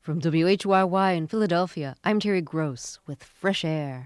From WHYY in Philadelphia, I'm Terry Gross with Fresh Air.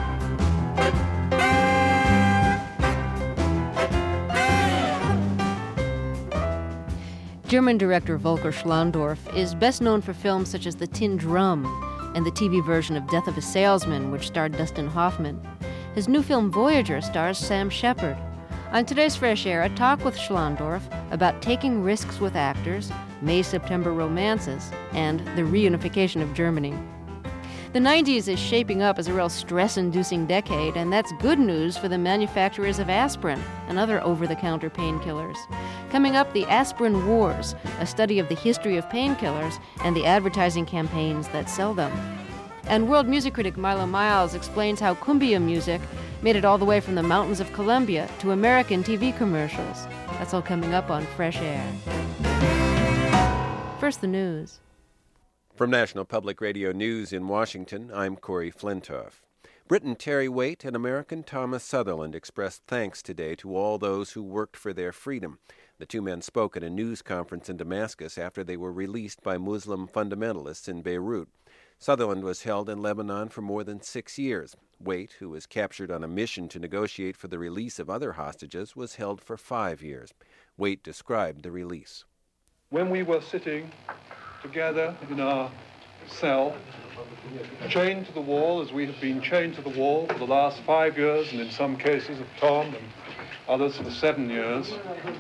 German director Volker Schlöndorff is best known for films such as The Tin Drum and the TV version of Death of a Salesman, which starred Dustin Hoffman. His new film Voyager stars Sam Shepard. On today's Fresh Air, a talk with Schlöndorff about taking risks with actors, May-September romances, and the reunification of Germany. The 90s is shaping up as a real stress-inducing decade, and that's good news for the manufacturers of aspirin and other over-the-counter painkillers. Coming up, the Aspirin Wars, a study of the history of painkillers and the advertising campaigns that sell them. And world music critic Milo Miles explains how cumbia music made it all the way from the mountains of Colombia to American TV commercials. That's all coming up on Fresh Air. First, the news. From National Public Radio News in Washington, I'm Corey Flintoff. Briton Terry Waite and American Thomas Sutherland expressed thanks today to all those who worked for their freedom. The two men spoke at a news conference in Damascus after they were released by Muslim fundamentalists in Beirut. Sutherland was held in Lebanon for more than 6 years. Waite, who was captured on a mission to negotiate for the release of other hostages, was held for 5 years. Waite described the release. When we were sitting together in our cell, chained to the wall, as we have been chained to the wall for the last 5 years, and in some cases of Tom and others for 7 years,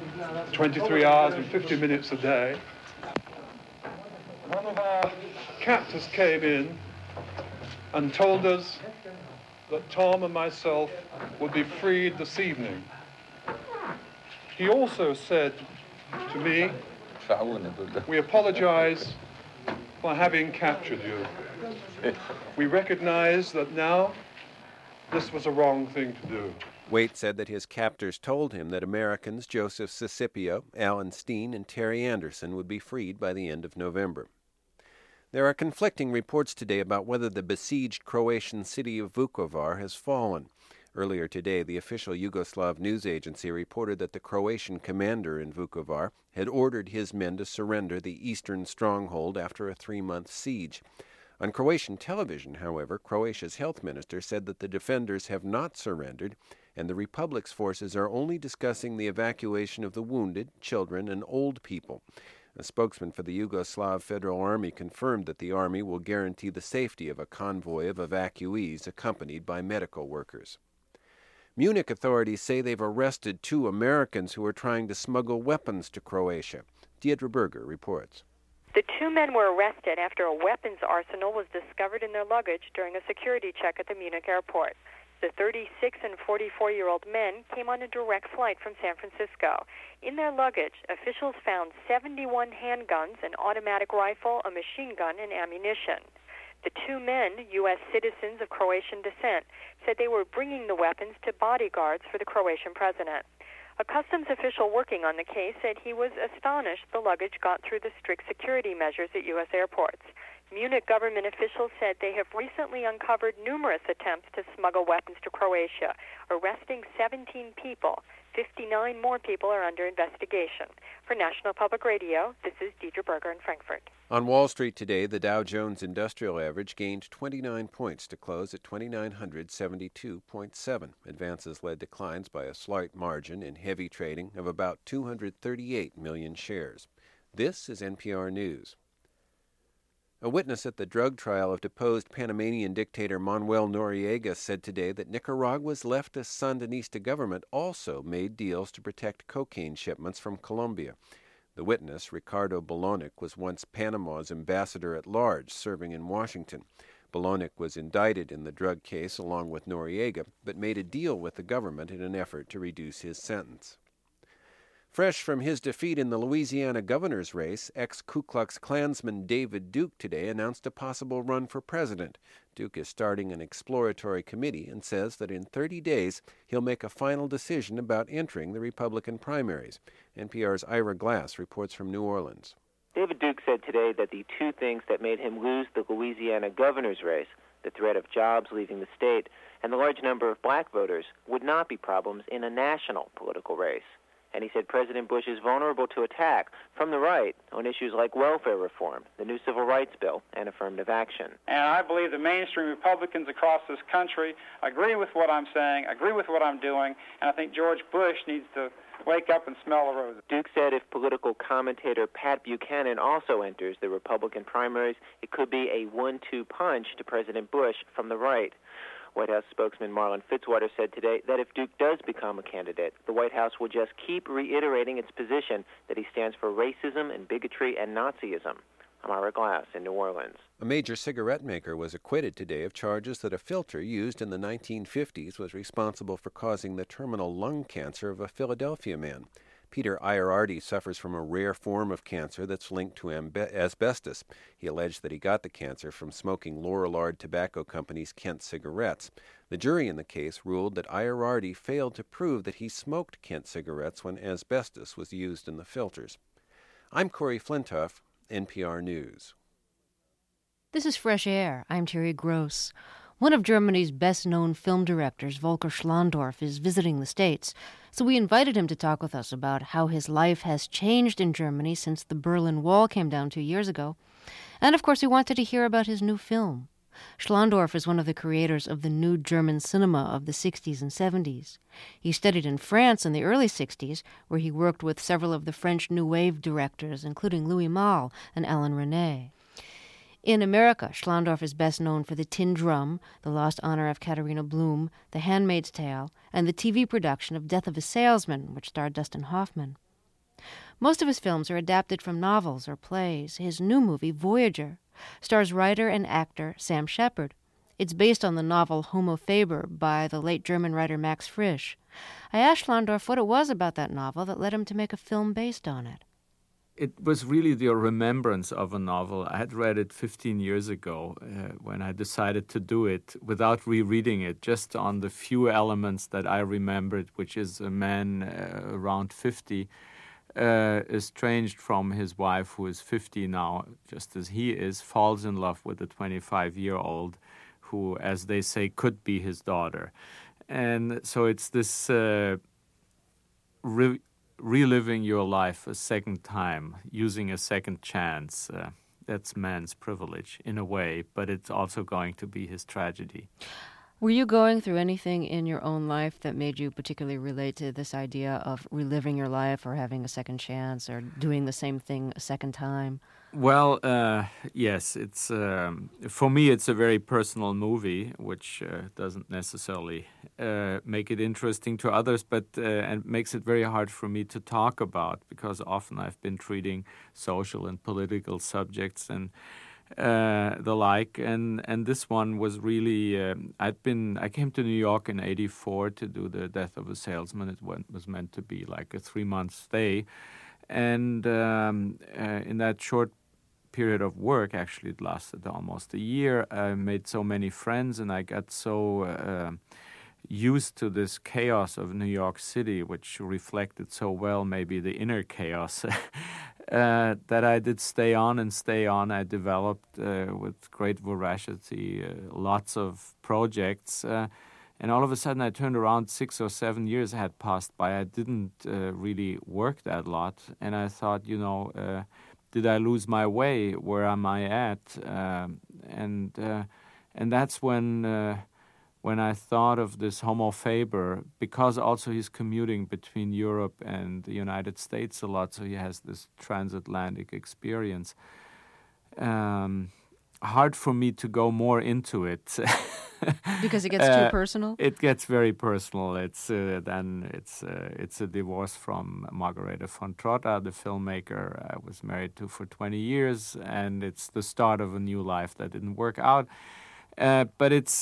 23 hours and 50 minutes a day, one of our captors came in and told us that Tom and myself would be freed this evening. He also said to me, "We apologize for having captured you. We recognize that now this was a wrong thing to do." Waite said that his captors told him that Americans Joseph Sicipio, Alan Steen, and Terry Anderson would be freed by the end of November. There are conflicting reports today about whether the besieged Croatian city of Vukovar has fallen. Earlier today, the official Yugoslav news agency reported that the Croatian commander in Vukovar had ordered his men to surrender the eastern stronghold after a 3-month siege. On Croatian television, however, Croatia's health minister said that the defenders have not surrendered, and the Republic's forces are only discussing the evacuation of the wounded, children, and old people. A spokesman for the Yugoslav Federal Army confirmed that the Army will guarantee the safety of a convoy of evacuees accompanied by medical workers. Munich authorities say they've arrested 2 Americans who are trying to smuggle weapons to Croatia. Deirdre Berger reports. The 2 men were arrested after a weapons arsenal was discovered in their luggage during a security check at the Munich airport. The 36 and 44-year-old men came on a direct flight from San Francisco. In their luggage, officials found 71 handguns, an automatic rifle, a machine gun, and ammunition. The 2 men, U.S. citizens of Croatian descent, said they were bringing the weapons to bodyguards for the Croatian president. A customs official working on the case said he was astonished the luggage got through the strict security measures at U.S. airports. Munich government officials said they have recently uncovered numerous attempts to smuggle weapons to Croatia, arresting 17 people. 59 more people are under investigation. For National Public Radio, this is Deirdre Berger in Frankfurt. On Wall Street today, the Dow Jones Industrial Average gained 29 points to close at 2,972.7. Advances led declines by a slight margin in heavy trading of about 238 million shares. This is NPR News. A witness at the drug trial of deposed Panamanian dictator Manuel Noriega said today that Nicaragua's leftist Sandinista government also made deals to protect cocaine shipments from Colombia. The witness, Ricardo Bolonic, was once Panama's ambassador at large, serving in Washington. Bolonic was indicted in the drug case along with Noriega, but made a deal with the government in an effort to reduce his sentence. Fresh from his defeat in the Louisiana governor's race, ex-Ku Klux Klansman David Duke today announced a possible run for president. Duke is starting an exploratory committee and says that in 30 days he'll make a final decision about entering the Republican primaries. NPR's Ira Glass reports from New Orleans. David Duke said today that the 2 things that made him lose the Louisiana governor's race, the threat of jobs leaving the state and the large number of black voters, would not be problems in a national political race. And he said President Bush is vulnerable to attack from the right on issues like welfare reform, the new civil rights bill, and affirmative action. And I believe the mainstream Republicans across this country agree with what I'm saying, agree with what I'm doing, and I think George Bush needs to wake up and smell the roses. Duke said if political commentator Pat Buchanan also enters the Republican primaries, it could be a 1-2 punch to President Bush from the right. White House spokesman Marlon Fitzwater said today that if Duke does become a candidate, the White House will just keep reiterating its position that he stands for racism and bigotry and Nazism. I'm Ira Glass in New Orleans. A major cigarette maker was acquitted today of charges that a filter used in the 1950s was responsible for causing the terminal lung cancer of a Philadelphia man. Peter Ierardi suffers from a rare form of cancer that's linked to asbestos. He alleged that he got the cancer from smoking Lorillard Tobacco Company's Kent cigarettes. The jury in the case ruled that Ierardi failed to prove that he smoked Kent cigarettes when asbestos was used in the filters. I'm Corey Flintoff, NPR News. This is Fresh Air. I'm Terry Gross. One of Germany's best-known film directors, Volker Schlöndorff, is visiting the States, so we invited him to talk with us about how his life has changed in Germany since the Berlin Wall came down 2 years ago. And, of course, we wanted to hear about his new film. Schlöndorff is one of the creators of the new German cinema of the 60s and 70s. He studied in France in the early 60s, where he worked with several of the French New Wave directors, including Louis Malle and Alain Resnais. In America, Schlöndorff is best known for The Tin Drum, The Lost Honor of Katharina Blum, The Handmaid's Tale, and the TV production of Death of a Salesman, which starred Dustin Hoffman. Most of his films are adapted from novels or plays. His new movie, Voyager, stars writer and actor Sam Shepard. It's based on the novel Homo Faber by the late German writer Max Frisch. I asked Schlöndorff what it was about that novel that led him to make a film based on it. It was really the remembrance of a novel. I had read it 15 years ago when I decided to do it without rereading it, just on the few elements that I remembered, which is a man around 50, estranged from his wife, who is 50 now, just as he is, falls in love with a 25-year-old who, as they say, could be his daughter. And so it's this reliving your life a second time, using a second chance. That's man's privilege in a way, but it's also going to be his tragedy. Were you going through anything in your own life that made you particularly relate to this idea of reliving your life or having a second chance or doing the same thing a second time? Well, yes, it's for me it's a very personal movie, which doesn't necessarily make it interesting to others, but and makes it very hard for me to talk about, because often I've been treating social and political subjects and the like, and this one was really I came to New York in '84 to do The Death of a Salesman. It was meant to be like a 3-month stay, and in that short period of work, actually it lasted almost a year, I made so many friends, and I got so used to this chaos of New York City, which reflected so well maybe the inner chaos, that I did stay on. I developed with great voracity lots of projects, and all of a sudden I turned around, 6 or 7 years had passed by. I didn't really work that lot, and I thought, did I lose my way? Where am I at? And that's when I thought of this Homo Faber, because also he's commuting between Europe and the United States a lot, so he has this transatlantic experience. Hard for me to go more into it. Because it gets too personal? It gets very personal. It's a divorce from Margarete von Trotta, the filmmaker I was married to for 20 years, and it's the start of a new life that didn't work out. But it's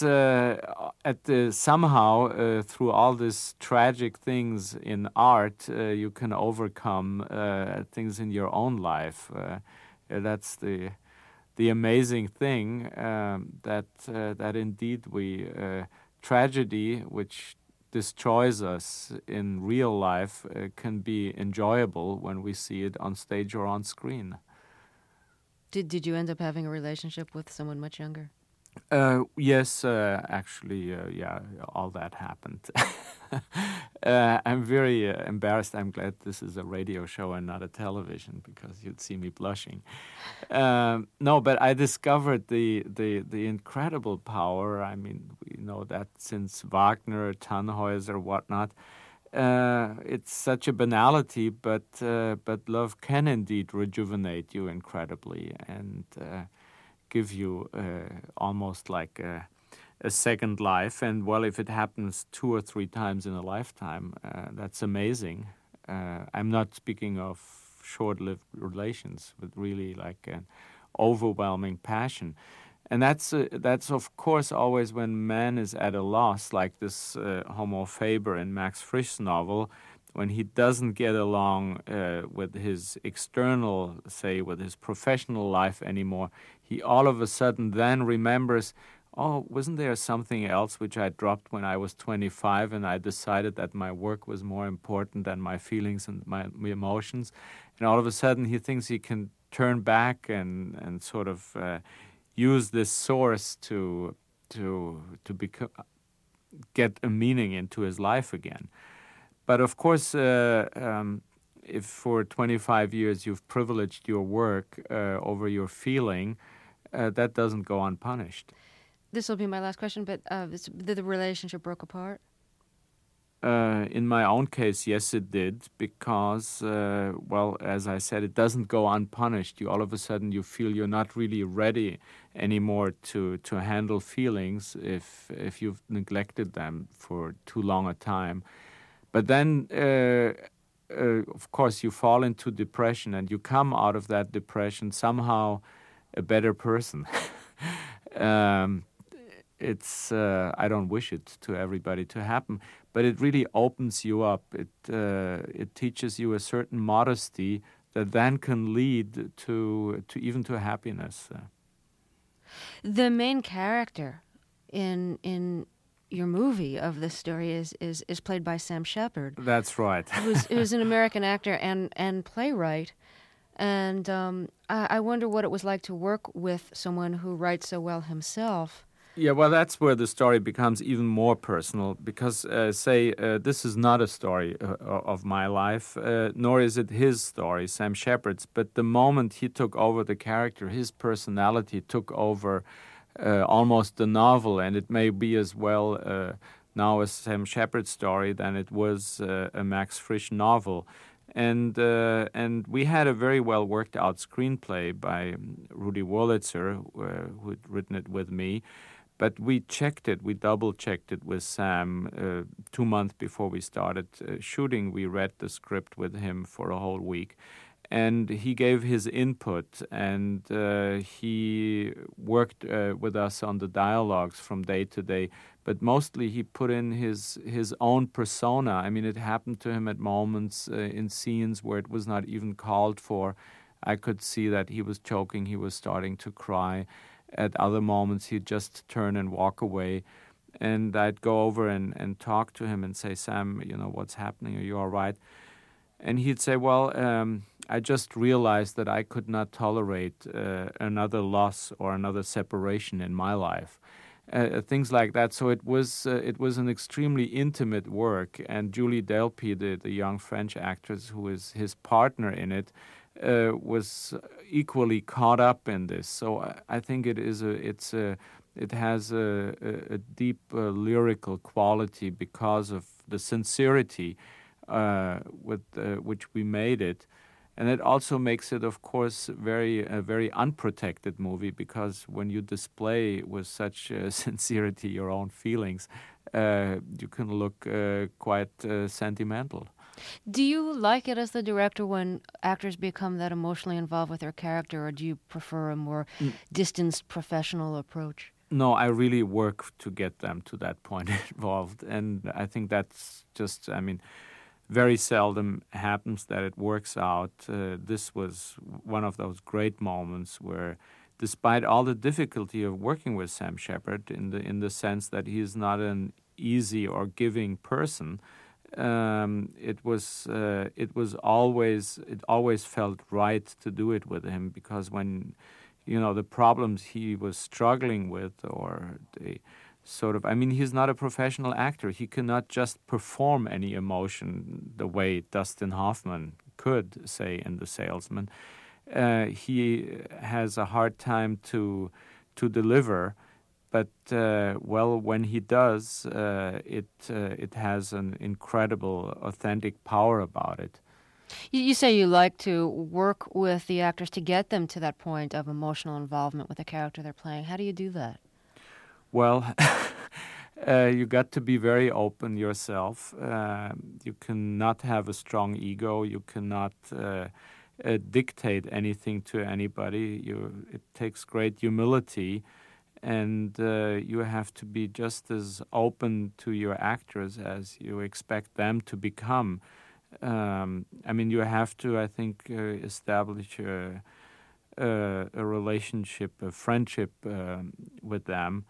somehow through all these tragic things in art, you can overcome things in your own life. That's the amazing thing, that indeed tragedy, which destroys us in real life, can be enjoyable when we see it on stage or on screen. Did you end up having a relationship with someone much younger? Yes, actually, yeah, all that happened. I'm very embarrassed. I'm glad this is a radio show and not a television, because you'd see me blushing. No, but I discovered the incredible power. I mean, we know that since Wagner, Tannhäuser, whatnot. It's such a banality, but love can indeed rejuvenate you incredibly and give you almost like a second life. And well, if it happens 2 or 3 times in a lifetime, that's amazing. I'm not speaking of short-lived relations, but really like an overwhelming passion. And that's of course always when man is at a loss, like this Homo Faber in Max Frisch's novel, when he doesn't get along with his external, say, with his professional life anymore. He all of a sudden then remembers, oh, wasn't there something else which I dropped when I was 25, and I decided that my work was more important than my feelings and my emotions. And all of a sudden he thinks he can turn back and sort of use this source to get a meaning into his life again. But of course, if for 25 years you've privileged your work over your feeling, that doesn't go unpunished. This will be my last question, but the relationship broke apart? In my own case, yes, it did, because, well, as I said, it doesn't go unpunished. All of a sudden you feel you're not really ready anymore to handle feelings if you've neglected them for too long a time. But then, of course, you fall into depression, and you come out of that depression somehow a better person. It's I don't wish it to everybody to happen, but it really opens you up. It teaches you a certain modesty that then can lead to even to happiness. The main character in your movie of this story is played by Sam Shepard. That's right. who's an American actor and playwright. And I wonder what it was like to work with someone who writes so well himself. Yeah, well, that's where the story becomes even more personal, because, this is not a story of my life, nor is it his story, Sam Shepard's. But the moment he took over the character, his personality took over almost the novel, and it may be as well now a Sam Shepard story than it was a Max Frisch novel. And we had a very well worked out screenplay by Rudy Wurlitzer, who had written it with me. But we double-checked it with Sam 2 months before we started shooting. We read the script with him for a whole week. And he gave his input, and he worked with us on the dialogues from day to day. But mostly he put in his own persona. I mean, it happened to him at moments in scenes where it was not even called for. I could see that he was choking, he was starting to cry. At other moments, he'd just turn and walk away. And I'd go over and talk to him and say, Sam, what's happening? Are you all right? And he'd say, well, I just realized that I could not tolerate another loss or another separation in my life. Things like that. So it was an extremely intimate work. And Julie Delpy, the young French actress who is his partner in it, was equally caught up in this. So I think it has a deep lyrical quality because of the sincerity with which we made it. And it also makes it, of course, a very unprotected movie, because when you display with such sincerity your own feelings, you can look quite sentimental. Do you like it as the director when actors become that emotionally involved with their character, or do you prefer a more distanced professional approach? No, I really work to get them to that point involved. And I think that's just, very seldom happens that it works out. This was one of those great moments where, despite all the difficulty of working with Sam Shepard, in the sense that he is not an easy or giving person, it always felt right to do it with him, because when the problems he was struggling with, or the sort of, he's not a professional actor. He cannot just perform any emotion the way Dustin Hoffman could, say, in The Salesman. He has a hard time to deliver, but when he does, it has an incredible, authentic power about it. You say you like to work with the actors to get them to that point of emotional involvement with the character they're playing. How do you do that? Well, you got to be very open yourself. You cannot have a strong ego. You cannot dictate anything to anybody. It takes great humility, and you have to be just as open to your actors as you expect them to become. You have to, I think, establish a relationship, a friendship with them,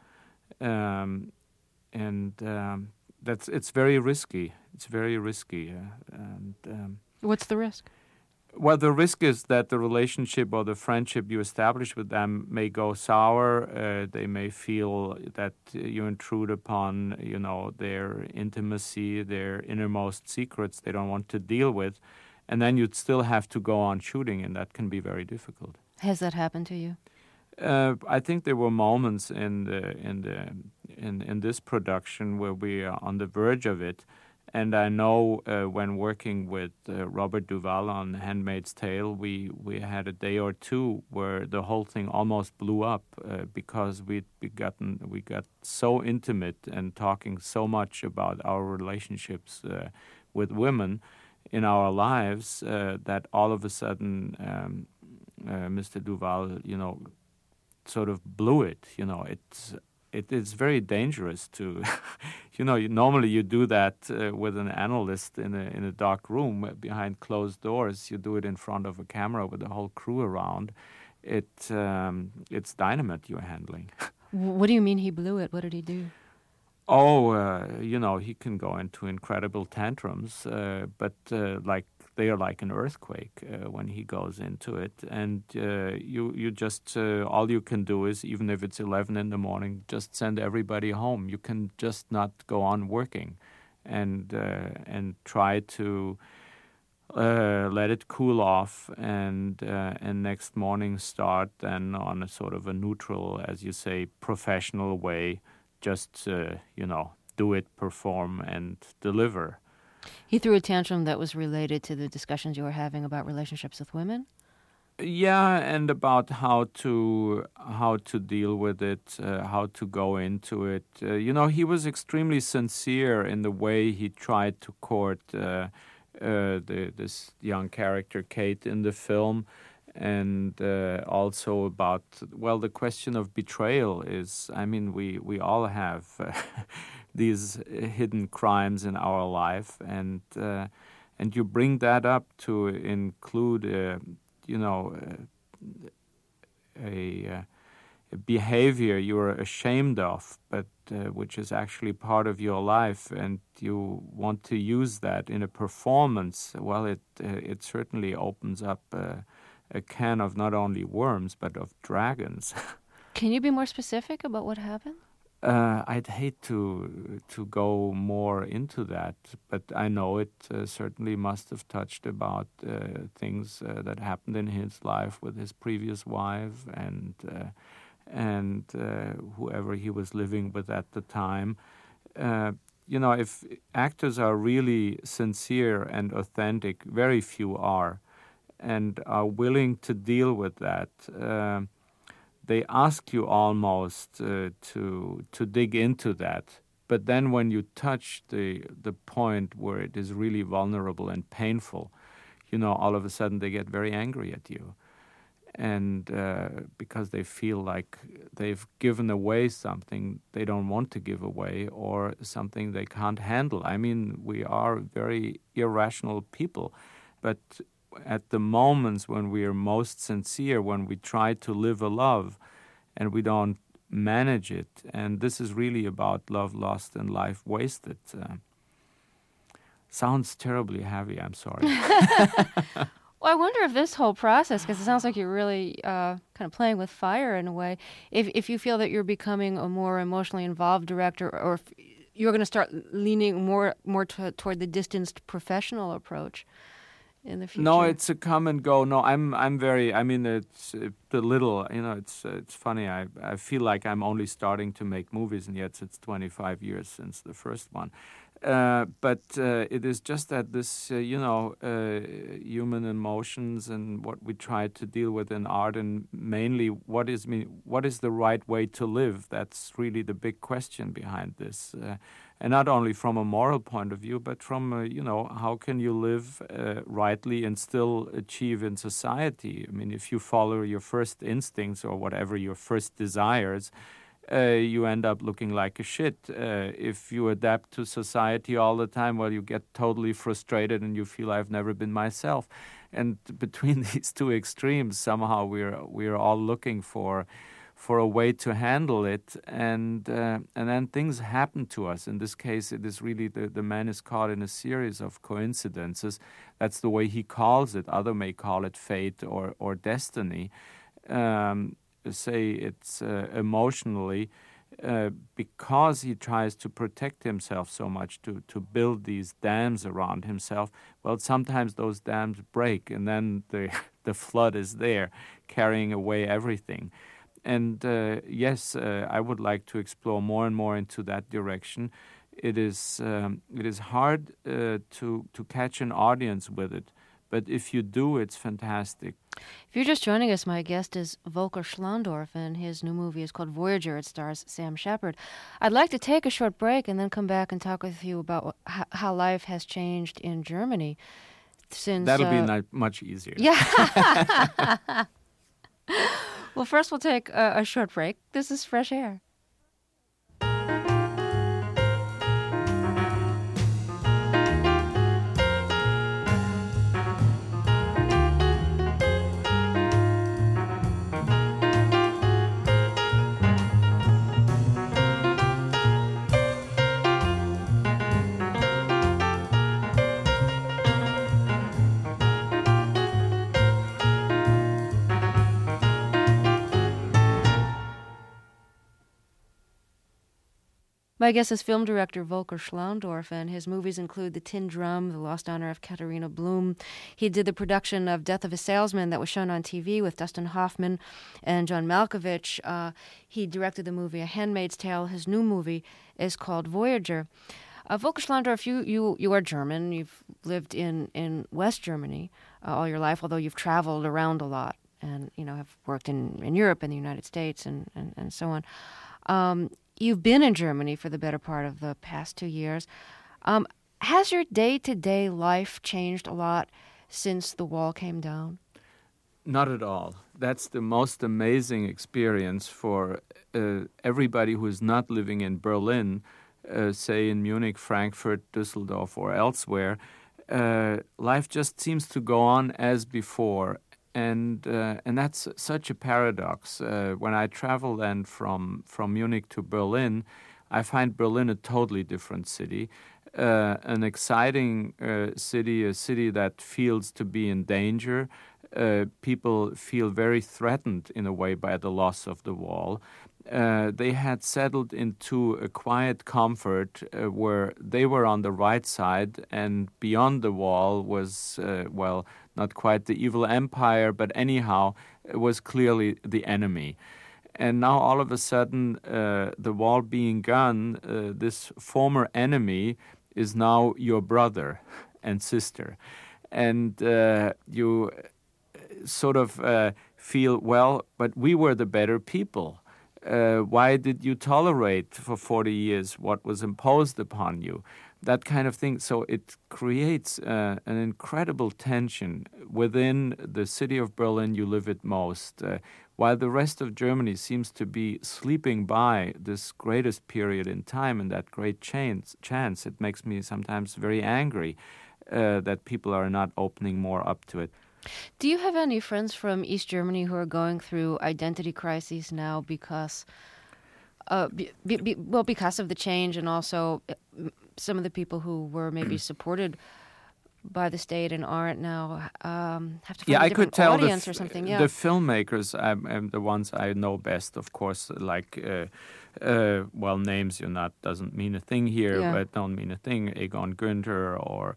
it's very risky. It's very risky. What's the risk? Well, the risk is that the relationship or the friendship you establish with them may go sour. They may feel that you intrude upon, their intimacy, their innermost secrets they don't want to deal with, and then you'd still have to go on shooting, and that can be very difficult. Has that happened to you? I think there were moments in this production where we are on the verge of it. And I know when working with Robert Duvall on *Handmaid's Tale*, we had a day or two where the whole thing almost blew up because we got so intimate and talking so much about our relationships with women in our lives that all of a sudden Mr. Duvall, sort of blew it. It is very dangerous to, normally you do that with an analyst in a dark room behind closed doors. You do it in front of a camera with the whole crew around. It's dynamite you're handling. What do you mean he blew it? What did he do? He can go into incredible tantrums, but they are like an earthquake when he goes into it. And you just, all you can do is, even if it's 11 in the morning, just send everybody home. You can just not go on working and try to let it cool off and next morning start then on a sort of a neutral, as you say, professional way. Just, do it, perform, and deliver. He threw a tantrum that was related to the discussions you were having about relationships with women? Yeah, and about how to deal with it, how to go into it. He was extremely sincere in the way he tried to court this young character, Kate, in the film. And also about, the question of betrayal is, we all have these hidden crimes in our life, and you bring that up to include, a behavior you're ashamed of, but which is actually part of your life, and you want to use that in a performance. Well, it certainly opens up a can of not only worms, but of dragons. Can you be more specific about what happened? I'd hate to go more into that, but I know it certainly must have touched about things that happened in his life with his previous wife and whoever he was living with at the time. If actors are really sincere and authentic, very few are, and are willing to deal with that. They ask you almost to dig into that. But then when you touch the point where it is really vulnerable and painful, all of a sudden they get very angry at you. And because they feel like they've given away something they don't want to give away, or something they can't handle. We are very irrational people, but at the moments when we are most sincere, when we try to live a love and we don't manage it, and this is really about love lost and life wasted. Sounds terribly heavy, I'm sorry. Well, I wonder if this whole process, because it sounds like you're really kind of playing with fire in a way, if you feel that you're becoming a more emotionally involved director, or if you're going to start leaning more toward the distanced professional approach in the future. No, it's a come and go. No, I'm very. I mean, it's a little. It's funny. I feel like I'm only starting to make movies, and yet it's 25 years since the first one. But it is just that this, human emotions and what we try to deal with in art, and mainly what is the right way to live? That's really the big question behind this. And not only from a moral point of view, but from, how can you live rightly and still achieve in society? I mean, if you follow your first instincts or whatever, your first desires, you end up looking like a shit. If you adapt to society all the time, well, you get totally frustrated and you feel I've never been myself. And between these two extremes, somehow we're all looking for a way to handle it, and then things happen to us. In this case, it is really the man is caught in a series of coincidences. That's the way he calls it. Others may call it fate or destiny. Say it's emotionally, because he tries to protect himself so much, to build these dams around himself. Well, sometimes those dams break, and then the flood is there, carrying away everything. And yes, I would like to explore more and more into that direction. It is hard to catch an audience with it, but if you do, it's fantastic. If you're just joining us, my guest is Volker Schlöndorff, and his new movie is called Voyager. It stars Sam Shepard. I'd like to take a short break and then come back and talk with you about how life has changed in Germany since. That'll be much easier. Yeah. Well, first we'll take a short break. This is Fresh Air. My guest is film director Volker Schlöndorff, and his movies include The Tin Drum, The Lost Honor of Katharina Blum. He did the production of Death of a Salesman that was shown on TV with Dustin Hoffman and John Malkovich. He directed the movie A Handmaid's Tale. His new movie is called Voyager. Volker Schlöndorff, you are German. You've lived in West Germany all your life, although you've traveled around a lot and have worked in Europe and the United States and so on. You've been in Germany for the better part of the past 2 years. Has your day-to-day life changed a lot since the wall came down? Not at all. That's the most amazing experience for everybody who is not living in Berlin, say in Munich, Frankfurt, Düsseldorf, or elsewhere. Life just seems to go on as before. And that's such a paradox. When I travel then from Munich to Berlin, I find Berlin a totally different city, an exciting city, a city that feels to be in danger. People feel very threatened in a way by the loss of the wall. They had settled into a quiet comfort where they were on the right side, and beyond the wall was, not quite the evil empire, but anyhow, it was clearly the enemy. And now all of a sudden, the wall being gone, this former enemy is now your brother and sister. And you sort of feel, well, but we were the better people. Why did you tolerate for 40 years what was imposed upon you? That kind of thing. So it creates an incredible tension within the city of Berlin you live it most, while the rest of Germany seems to be sleeping by this greatest period in time and that great chance. It makes me sometimes very angry that people are not opening more up to it. Do you have any friends from East Germany who are going through identity crises now because because of the change, and also some of the people who were maybe supported by the state and aren't now have to find Yeah, a I could different tell audience or something. Yeah. the filmmakers, the ones I know best, of course, like names doesn't mean a thing here, Yeah. but don't mean a thing. Egon Günther or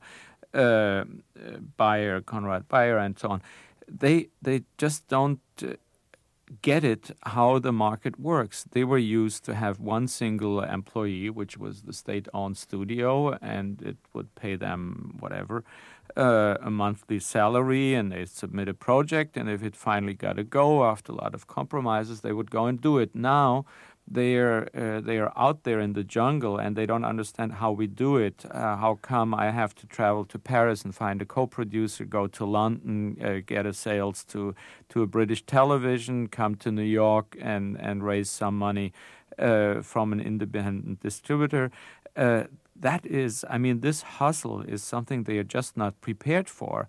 Bayer, Konrad Bayer, and so on. They just don't get it how the market works. They were used to have one single employee, which was the state-owned studio, and it would pay them whatever, a monthly salary, and they submit a project, and if it finally got to go after a lot of compromises, they would go and do it. Now they are out there in the jungle, and they don't understand how we do it. How come I have to travel to Paris and find a co-producer, go to London, get a sales to a British television, come to New York and raise some money from an independent distributor? That is, this hustle is something they are just not prepared for.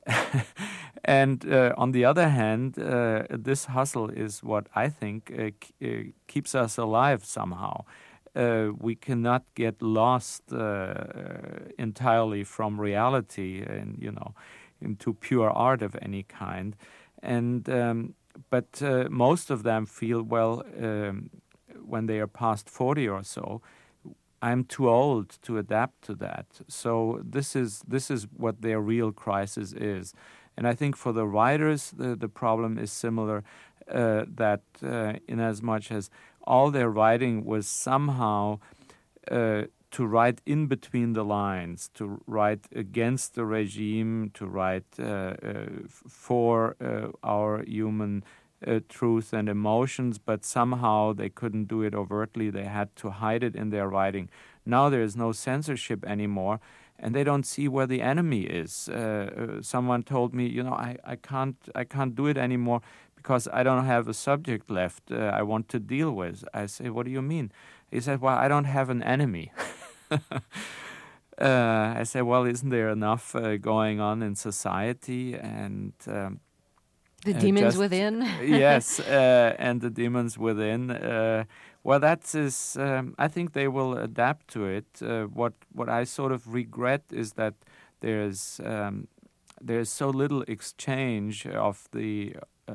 And on the other hand, this hustle is what I think keeps us alive somehow. We cannot get lost entirely from reality and, into pure art of any kind. And but most of them feel, when they are past 40 or so, I'm too old to adapt to that. So this is what their real crisis is. And I think for the writers, the problem is similar, that in as much as all their writing was somehow to write in between the lines, to write against the regime, to write for our human truth and emotions, but somehow they couldn't do it overtly. They had to hide it in their writing. Now there is no censorship anymore, and they don't see where the enemy is. Someone told me, I can't do it anymore because I don't have a subject left I want to deal with. I say, what do you mean? He said, well, I don't have an enemy. I say, well, isn't there enough going on in society? And the demons within? Yes, and the demons within. That is, I think they will adapt to it. What I sort of regret is that there's so little exchange of the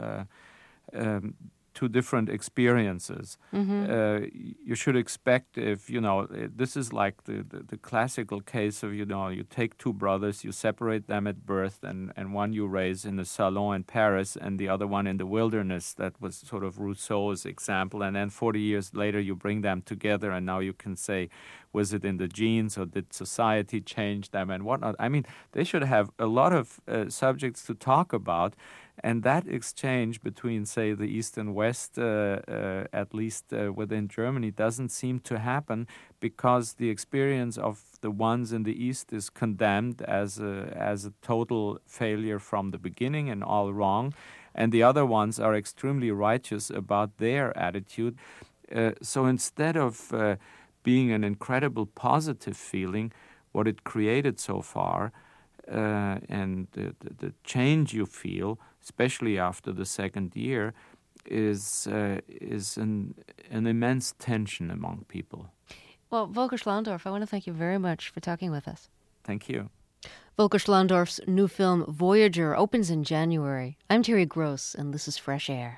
two different experiences. Mm-hmm. You should expect if, this is like the classical case of, you take two brothers, you separate them at birth, and one you raise in a salon in Paris and the other one in the wilderness. That was sort of Rousseau's example. And then 40 years later, you bring them together, and now you can say, was it in the genes or did society change them and whatnot? They should have a lot of subjects to talk about. And that exchange between, say, the East and West, at least within Germany, doesn't seem to happen because the experience of the ones in the East is condemned as a total failure from the beginning and all wrong. And the other ones are extremely righteous about their attitude. So instead of being an incredible positive feeling, what it created so far, and the change you feel, especially after the second year, is an immense tension among people. Well, Volker Schlöndorff, I want to thank you very much for talking with us. Thank you. Volker Schlöndorff's new film, Voyager, opens in January. I'm Terry Gross, and this is Fresh Air.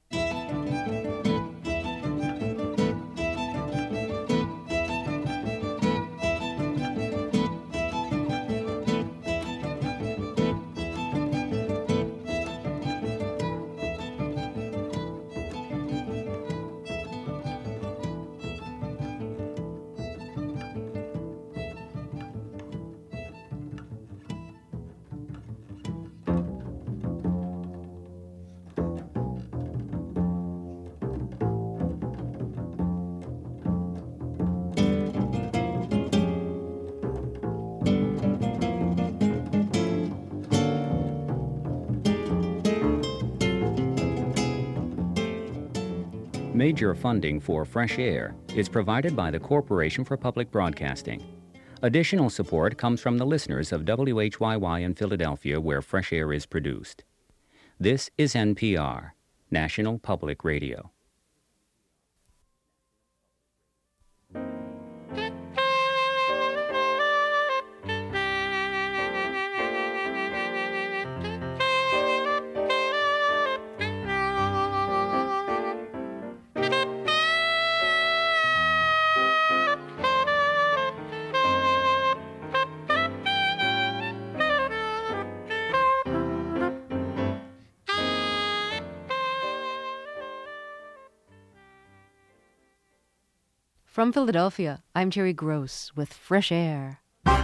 Major funding for Fresh Air is provided by the Corporation for Public Broadcasting. Additional support comes from the listeners of WHYY in Philadelphia, where Fresh Air is produced. This is NPR, National Public Radio. From Philadelphia, I'm Terry Gross with Fresh Air.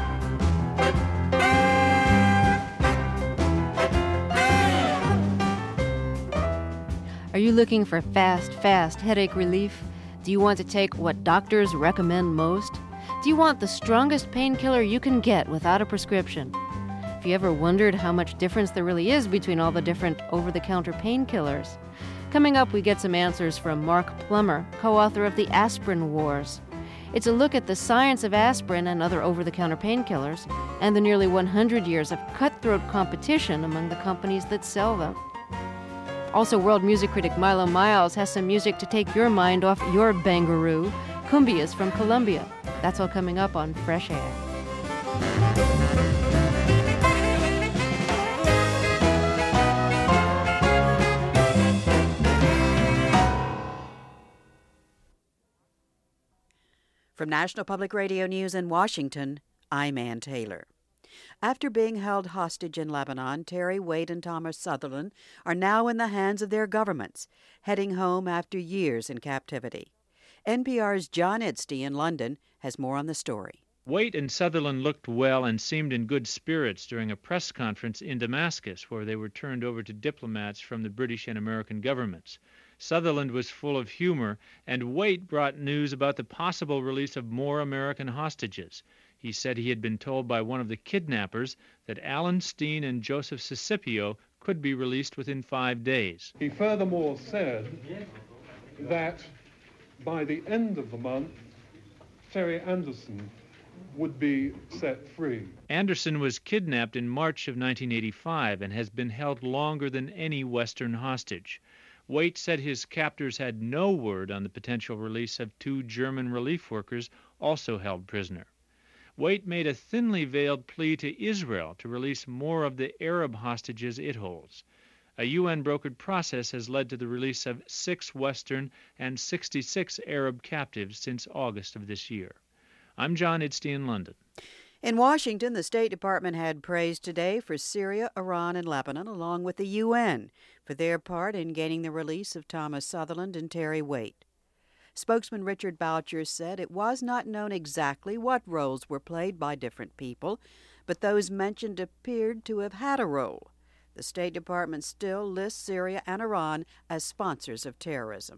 Are you looking for fast headache relief? Do you want to take what doctors recommend most? Do you want the strongest painkiller you can get without a prescription? Have you ever wondered how much difference there really is between all the different over-the-counter painkillers? Coming up, we get some answers from Mark Plummer, co-author of The Aspirin Wars. It's a look at the science of aspirin and other over-the-counter painkillers, and the nearly 100 years of cutthroat competition among the companies that sell them. Also, world music critic Milo Miles has some music to take your mind off your bangaroo. Cumbias from Colombia. That's all coming up on Fresh Air. From National Public Radio News in Washington, I'm Ann Taylor. After being held hostage in Lebanon, Terry Waite and Thomas Sutherland are now in the hands of their governments, heading home after years in captivity. NPR's John Edstein in London has more on the story. Waite and Sutherland looked well and seemed in good spirits during a press conference in Damascus, where they were turned over to diplomats from the British and American governments. Sutherland was full of humor, and Waite brought news about the possible release of more American hostages. He said he had been told by one of the kidnappers that Alan Steen and Joseph Sicipio could be released within 5 days. He furthermore said that by the end of the month, Terry Anderson would be set free. Anderson was kidnapped in March of 1985 and has been held longer than any Western hostage. Waite said his captors had no word on the potential release of 2 German relief workers also held prisoner. Waite made a thinly veiled plea to Israel to release more of the Arab hostages it holds. A UN-brokered process has led to the release of 6 Western and 66 Arab captives since August of this year. I'm John Edstein in London. In Washington, the State Department had praise today for Syria, Iran, and Lebanon, along with the UN, for their part in gaining the release of Thomas Sutherland and Terry Waite. Spokesman Richard Boucher said it was not known exactly what roles were played by different people, but those mentioned appeared to have had a role. The State Department still lists Syria and Iran as sponsors of terrorism.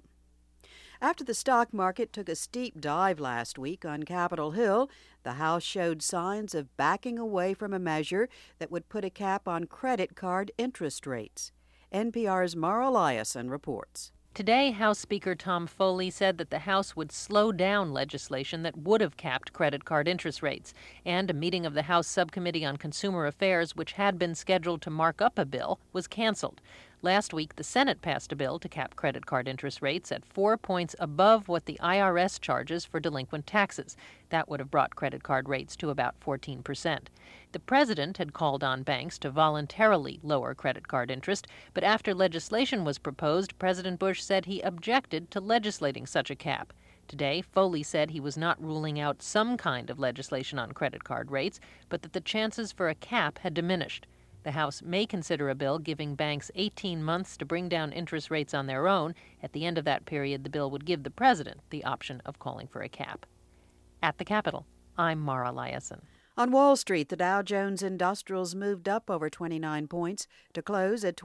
After the stock market took a steep dive last week on Capitol Hill, the House showed signs of backing away from a measure that would put a cap on credit card interest rates. NPR's Mara Liasson reports. Today, House Speaker Tom Foley said that the House would slow down legislation that would have capped credit card interest rates, and a meeting of the House Subcommittee on Consumer Affairs, which had been scheduled to mark up a bill, was canceled. Last week, the Senate passed a bill to cap credit card interest rates at 4 points above what the IRS charges for delinquent taxes. That would have brought credit card rates to about 14%. The president had called on banks to voluntarily lower credit card interest, but after legislation was proposed, President Bush said he objected to legislating such a cap. Today, Foley said he was not ruling out some kind of legislation on credit card rates, but that the chances for a cap had diminished. The House may consider a bill giving banks 18 months to bring down interest rates on their own. At the end of that period, the bill would give the president the option of calling for a cap. At the Capitol, I'm Mara Liasson. On Wall Street, the Dow Jones Industrials moved up over 29 points to close at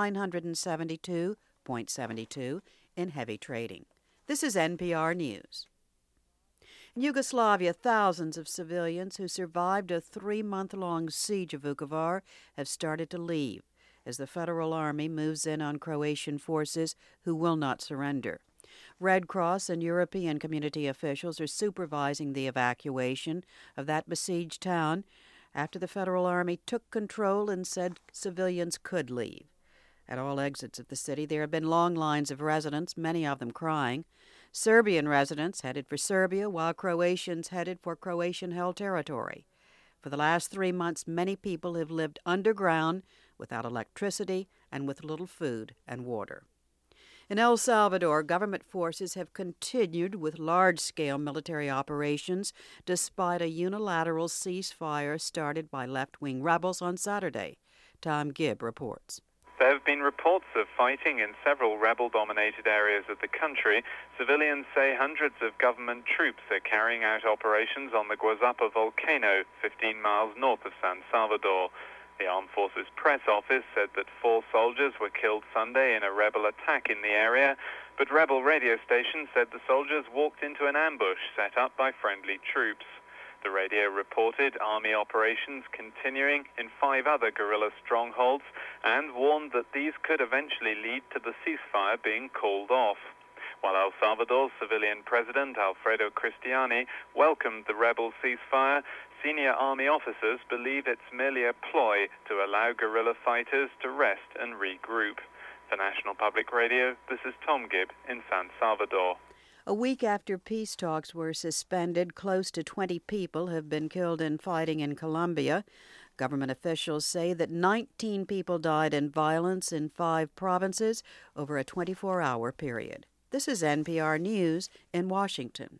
2,972.72 in heavy trading. This is NPR News. In Yugoslavia, thousands of civilians who survived a 3-month-long siege of Vukovar have started to leave as the Federal Army moves in on Croatian forces who will not surrender. Red Cross and European community officials are supervising the evacuation of that besieged town after the Federal Army took control and said civilians could leave. At all exits of the city, there have been long lines of residents, many of them crying. Serbian residents headed for Serbia, while Croatians headed for Croatian-held territory. For the last 3 months, many people have lived underground without electricity and with little food and water. In El Salvador, government forces have continued with large-scale military operations despite a unilateral ceasefire started by left-wing rebels on Saturday. Tom Gibb reports. There have been reports of fighting in several rebel-dominated areas of the country. Civilians say hundreds of government troops are carrying out operations on the Guazapa volcano, 15 miles north of San Salvador. The Armed Forces Press Office said that 4 soldiers were killed Sunday in a rebel attack in the area, but rebel radio stations said the soldiers walked into an ambush set up by friendly troops. The radio reported army operations continuing in 5 other guerrilla strongholds and warned that these could eventually lead to the ceasefire being called off. While El Salvador's civilian president, Alfredo Cristiani, welcomed the rebel ceasefire, senior army officers believe it's merely a ploy to allow guerrilla fighters to rest and regroup. For National Public Radio, this is Tom Gibb in San Salvador. A week after peace talks were suspended, close to 20 people have been killed in fighting in Colombia. Government officials say that 19 people died in violence in 5 provinces over a 24-hour period. This is NPR News in Washington.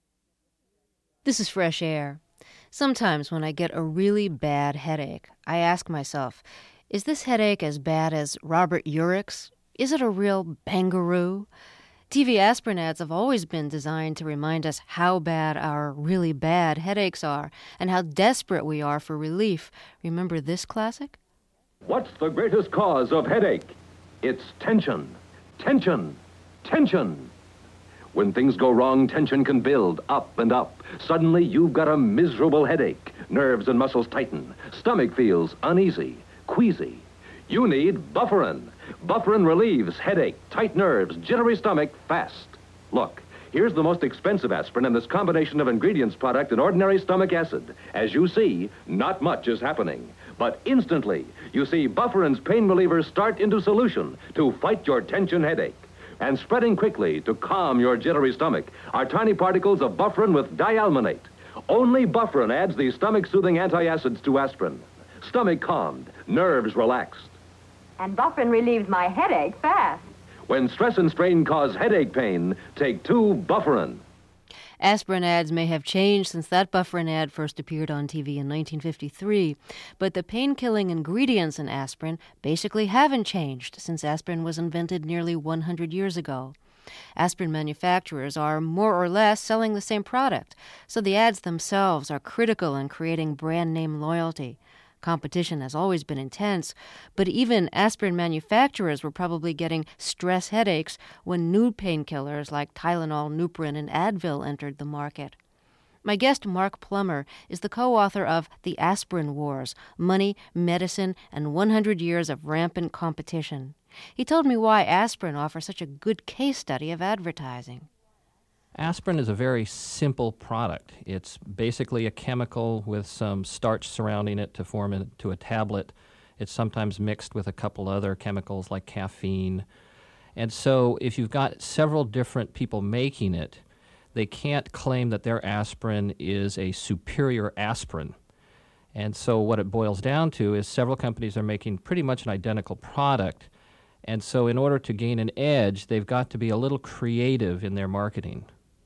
This is Fresh Air. Sometimes when I get a really bad headache, I ask myself, is this headache as bad as Robert Urich's? Is it a real bangaroo? TV aspirin ads have always been designed to remind us how bad our really bad headaches are and how desperate we are for relief. Remember this classic? What's the greatest cause of headache? It's tension. Tension. Tension. When things go wrong, tension can build up and up. Suddenly, you've got a miserable headache. Nerves and muscles tighten. Stomach feels uneasy, queasy. You need Bufferin. Bufferin relieves headache, tight nerves, jittery stomach fast. Look, here's the most expensive aspirin in this combination of ingredients product and ordinary stomach acid. As you see, not much is happening. But instantly, you see Bufferin's pain relievers start into solution to fight your tension headache. And spreading quickly to calm your jittery stomach are tiny particles of Bufferin with dialmanate. Only Bufferin adds these stomach-soothing antacids to aspirin. Stomach calmed, nerves relaxed. And Bufferin relieves my headache fast. When stress and strain cause headache pain, take 2 Bufferin. Aspirin ads may have changed since that Bufferin ad first appeared on TV in 1953, but the pain-killing ingredients in aspirin basically haven't changed since aspirin was invented nearly 100 years ago. Aspirin manufacturers are more or less selling the same product, so the ads themselves are critical in creating brand name loyalty. Competition has always been intense, but even aspirin manufacturers were probably getting stress headaches when new painkillers like Tylenol, Nuprin, and Advil entered the market. My guest, Mark Plummer, is the co-author of The Aspirin Wars, Money, Medicine, and 100 Years of Rampant Competition. He told me why aspirin offers such a good case study of advertising. Aspirin is a very simple product. It's basically a chemical with some starch surrounding it to form it to a tablet. It's sometimes mixed with a couple other chemicals like caffeine. And so if you've got several different people making it, they can't claim that their aspirin is a superior aspirin. And so what it boils down to is several companies are making pretty much an identical product. And so in order to gain an edge, they've got to be a little creative in their marketing.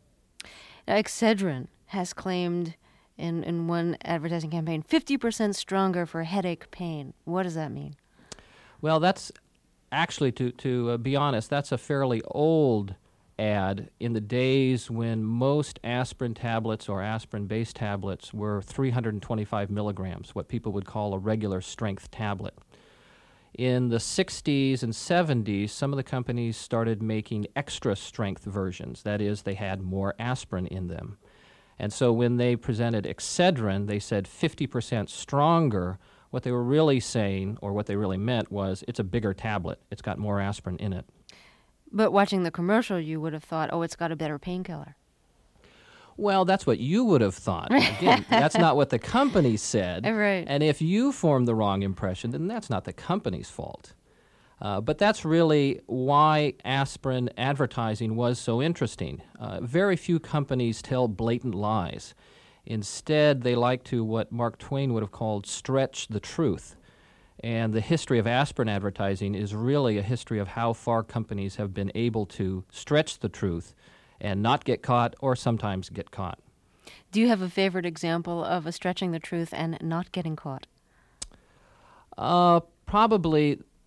Excedrin has claimed in one advertising campaign 50% stronger for headache pain. What does that mean? Well, that's actually, to be honest, that's a fairly old ad in the days when most aspirin tablets or aspirin-based tablets were 325 milligrams, what people would call a regular strength tablet. In the 60s and 70s, some of the companies started making extra strength versions. That is, they had more aspirin in them. And so when they presented Excedrin, they said 50% stronger. What they were really saying, or what they really meant, was it's a bigger tablet. It's got more aspirin in it. But watching the commercial, you would have thought, oh, it's got a better painkiller. Well, that's what you would have thought. Again, that's not what the company said. Right. And if you formed the wrong impression, then that's not the company's fault. But that's really why aspirin advertising was so interesting. Very few companies tell blatant lies. Instead, they like to what Mark Twain would have called stretch the truth. And the history of aspirin advertising is really a history of how far companies have been able to stretch the truth and not get caught, or sometimes get caught. Do you have a favorite example of a stretching the truth and not getting caught? Probably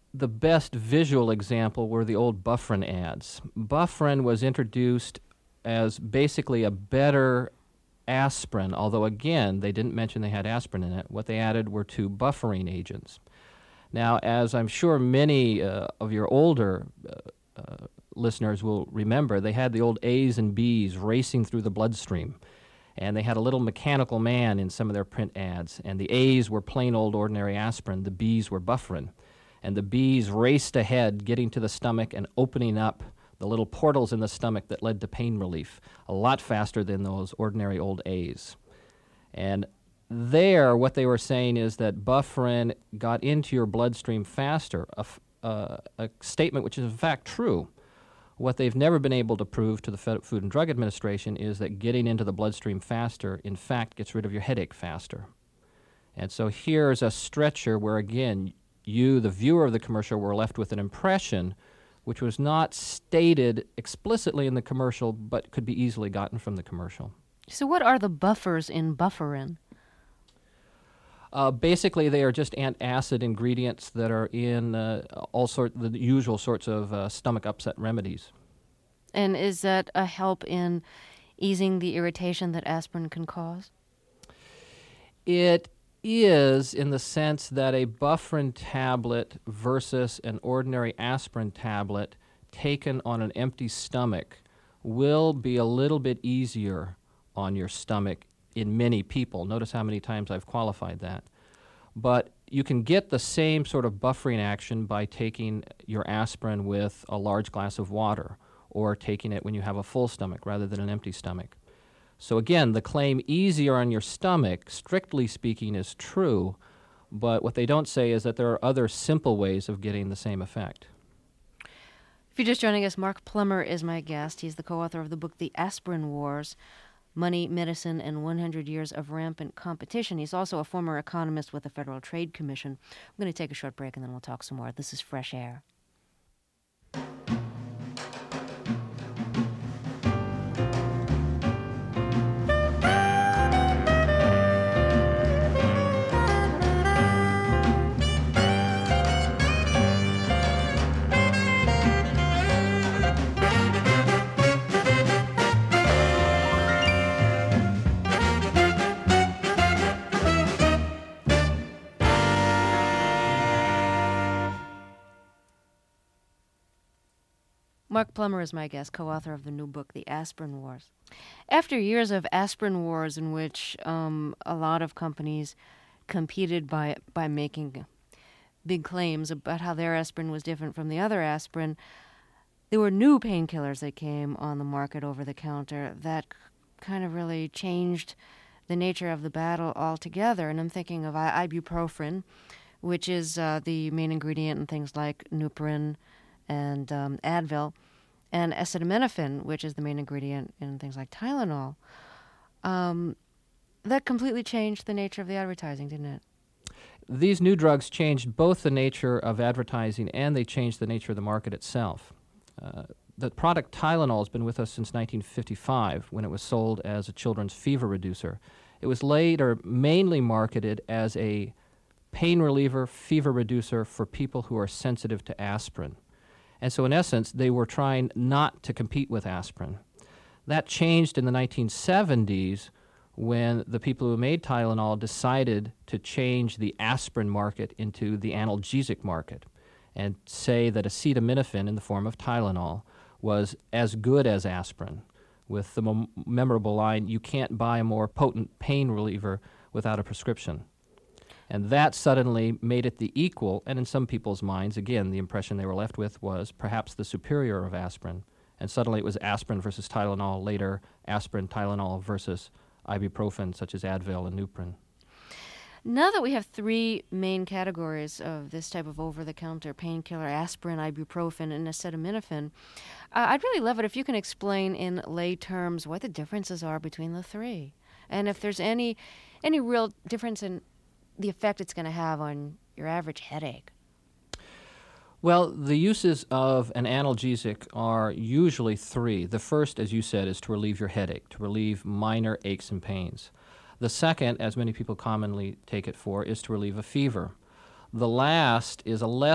the best visual example were the old Bufferin ads. Bufferin was introduced as basically a better aspirin, although again, they didn't mention they had aspirin in it. What they added were 2 buffering agents. Now, as I'm sure many of your older listeners will remember, they had the old A's and B's racing through the bloodstream. And they had a little mechanical man in some of their print ads. And the A's were plain old ordinary aspirin. The B's were Bufferin. And the B's raced ahead, getting to the stomach and opening up the little portals in the stomach that led to pain relief a lot faster than those ordinary old A's. And there, what they were saying is that Bufferin got into your bloodstream faster, a statement which is in fact true. What they've never been able to prove to the Food and Drug Administration is that getting into the bloodstream faster, in fact, gets rid of your headache faster. And so here's a stretcher where, again, you, the viewer of the commercial, were left with an impression which was not stated explicitly in the commercial, but could be easily gotten from the commercial. So what are the buffers in Bufferin? Basically, they are just antacid ingredients that are in the usual sorts of stomach upset remedies. And is that a help in easing the irritation that aspirin can cause? It is, in the sense that a Bufferin tablet versus an ordinary aspirin tablet taken on an empty stomach will be a little bit easier on your stomach in many people. Notice how many times I've qualified that. But you can get the same sort of buffering action by taking your aspirin with a large glass of water, or taking it when you have a full stomach rather than an empty stomach. So again, the claim easier on your stomach, strictly speaking, is true, but what they don't say is that there are other simple ways of getting the same effect. If you're just joining us, Mark Plummer is my guest. He's the co-author of the book The Aspirin Wars, Money, Medicine, and 100 Years of Rampant Competition. He's also a former economist with the Federal Trade Commission. I'm going to take a short break and then we'll talk some more. This is Fresh Air. Mark Plummer is my guest, co-author of the new book, The Aspirin Wars. After years of aspirin wars in which a lot of companies competed by making big claims about how their aspirin was different from the other aspirin, there were new painkillers that came on the market over the counter that kind of really changed the nature of the battle altogether. And I'm thinking of ibuprofen, which is the main ingredient in things like Nuprin and Advil, and acetaminophen, which is the main ingredient in things like Tylenol. That completely changed the nature of the advertising, didn't it? These new drugs changed both the nature of advertising and they changed the nature of the market itself. The product Tylenol has been with us since 1955 when it was sold as a children's fever reducer. It was later mainly marketed as a pain reliever, fever reducer for people who are sensitive to aspirin. And so in essence, they were trying not to compete with aspirin. That changed in the 1970s when the people who made Tylenol decided to change the aspirin market into the analgesic market and say that acetaminophen in the form of Tylenol was as good as aspirin, with the memorable line, "You can't buy a more potent pain reliever without a prescription." And that suddenly made it the equal, and in some people's minds, again, the impression they were left with was perhaps the superior of aspirin. And suddenly it was aspirin versus Tylenol, later aspirin, Tylenol versus ibuprofen, such as Advil and Nuprin. Now that we have three main categories of this type of over-the-counter painkiller, aspirin, ibuprofen, and acetaminophen, I'd really love it if you can explain in lay terms what the differences are between the three, and if there's any real difference in the effect it's going to have on your average headache. Well, the uses of an analgesic are usually three. The first, as you said, is to relieve your headache, to relieve minor aches and pains. The second, as many people commonly take it for, is to relieve a fever. The last is a less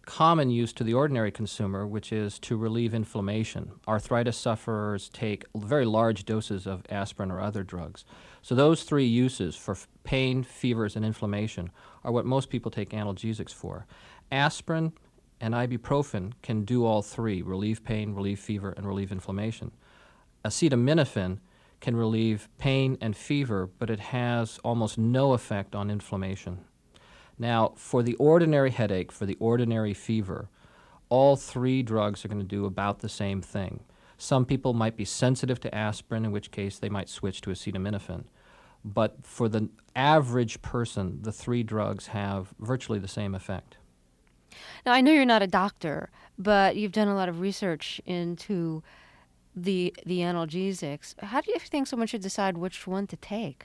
common use to the ordinary consumer, which is to relieve inflammation. Arthritis sufferers take very large doses of aspirin or other drugs. So those three uses for pain, fevers, and inflammation are what most people take analgesics for. Aspirin and ibuprofen can do all three: relieve pain, relieve fever, and relieve inflammation. Acetaminophen can relieve pain and fever, but it has almost no effect on inflammation. Now, for the ordinary headache, for the ordinary fever, all three drugs are going to do about the same thing. Some people might be sensitive to aspirin, in which case they might switch to acetaminophen. But for the average person, the three drugs have virtually the same effect. Now, I know you're not a doctor, but you've done a lot of research into the analgesics. How do you think someone should decide which one to take?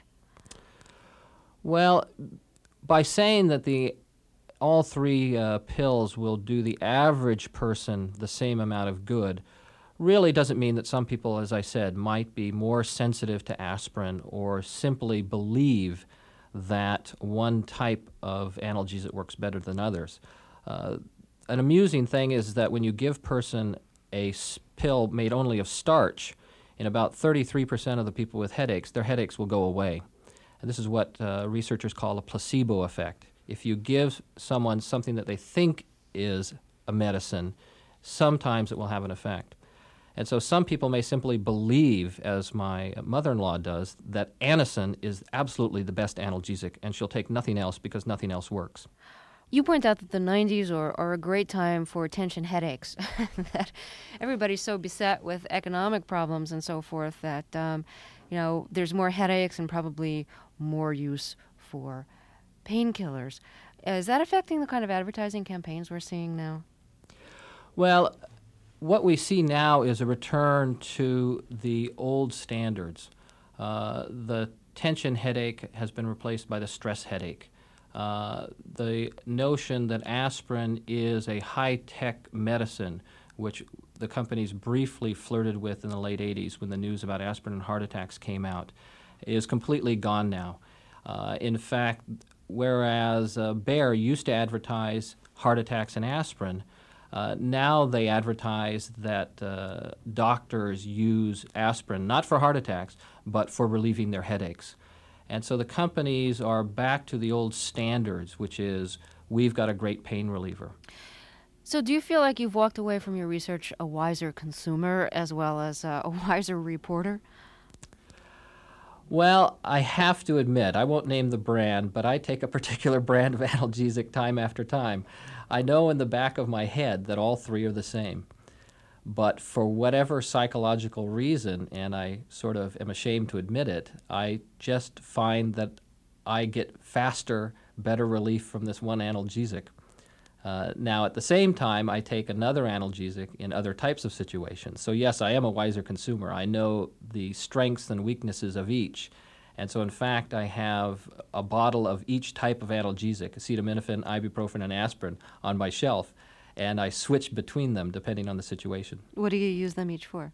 Well, by saying that all three pills will do the average person the same amount of good really doesn't mean that some people, as I said, might be more sensitive to aspirin or simply believe that one type of analgesic works better than others. An amusing thing is that when you give a person a pill made only of starch, in about 33% of the people with headaches, their headaches will go away. And this is what researchers call a placebo effect. If you give someone something that they think is a medicine, sometimes it will have an effect. And so some people may simply believe, as my mother-in-law does, that Anacin is absolutely the best analgesic, and she'll take nothing else because nothing else works. You point out that the 90s are a great time for tension headaches, that everybody's so beset with economic problems and so forth that, there's more headaches and probably more use for painkillers. Is that affecting the kind of advertising campaigns we're seeing now? Well, what we see now is a return to the old standards. The tension headache has been replaced by the stress headache. The notion that aspirin is a high-tech medicine, which the companies briefly flirted with in the late 80s when the news about aspirin and heart attacks came out, is completely gone now. In fact, whereas Bayer used to advertise heart attacks and aspirin, now they advertise that doctors use aspirin not for heart attacks, but for relieving their headaches. And so the companies are back to the old standards, which is, we've got a great pain reliever. So do you feel like you've walked away from your research a wiser consumer as well as a wiser reporter? Well, I have to admit, I won't name the brand, but I take a particular brand of analgesic time after time. I know in the back of my head that all three are the same. But for whatever psychological reason, and I sort of am ashamed to admit it, I just find that I get faster, better relief from this one analgesic. Now, at the same time, I take another analgesic in other types of situations. So yes, I am a wiser consumer. I know the strengths and weaknesses of each. And so, in fact, I have a bottle of each type of analgesic, acetaminophen, ibuprofen, and aspirin, on my shelf, and I switch between them depending on the situation. What do you use them each for?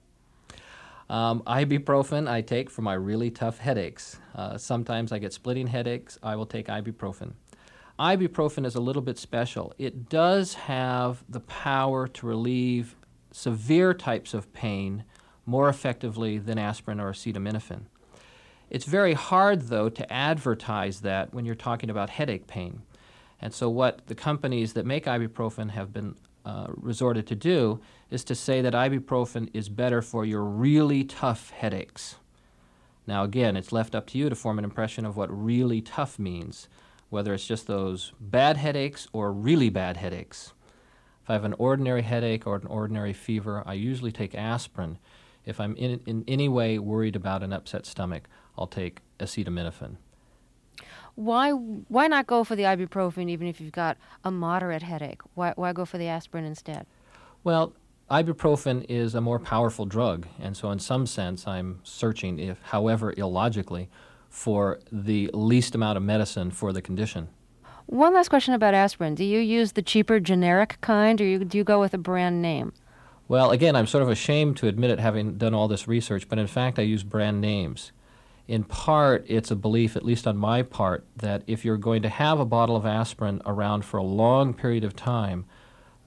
Ibuprofen I take for my really tough headaches. Sometimes I get splitting headaches. I will take ibuprofen. Ibuprofen is a little bit special. It does have the power to relieve severe types of pain more effectively than aspirin or acetaminophen. It's very hard, though, to advertise that when you're talking about headache pain. And so what the companies that make ibuprofen have been resorted to do is to say that ibuprofen is better for your really tough headaches. Now, again, it's left up to you to form an impression of what really tough means, whether it's just those bad headaches or really bad headaches. If I have an ordinary headache or an ordinary fever, I usually take aspirin. If I'm in any way worried about an upset stomach, I'll take acetaminophen. Why not go for the ibuprofen even if you've got a moderate headache? Why go for the aspirin instead? Well, ibuprofen is a more powerful drug, and so in some sense I'm searching, however illogically, for the least amount of medicine for the condition. One last question about aspirin. Do you use the cheaper generic kind, or do you go with a brand name? Well, again, I'm sort of ashamed to admit it, having done all this research, but in fact I use brand names. In part, it's a belief, at least on my part, that if you're going to have a bottle of aspirin around for a long period of time,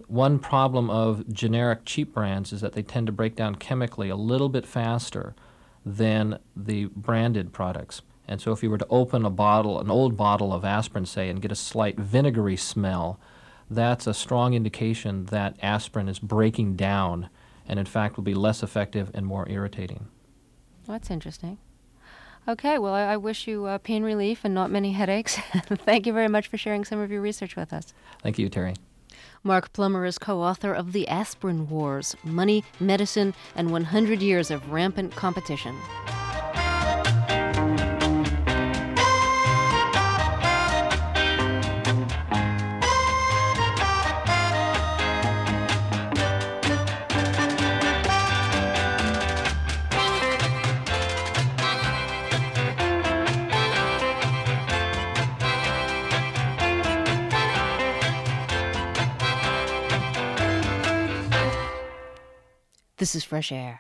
one problem of generic cheap brands is that they tend to break down chemically a little bit faster than the branded products. And so if you were to open a bottle, an old bottle of aspirin, say, and get a slight vinegary smell, that's a strong indication that aspirin is breaking down and in fact will be less effective and more irritating. That's interesting. Okay, well, I wish you pain relief and not many headaches. Thank you very much for sharing some of your research with us. Thank you, Terry. Mark Plummer is co-author of The Aspirin Wars, Money, Medicine, and 100 Years of Rampant Competition. This is Fresh Air.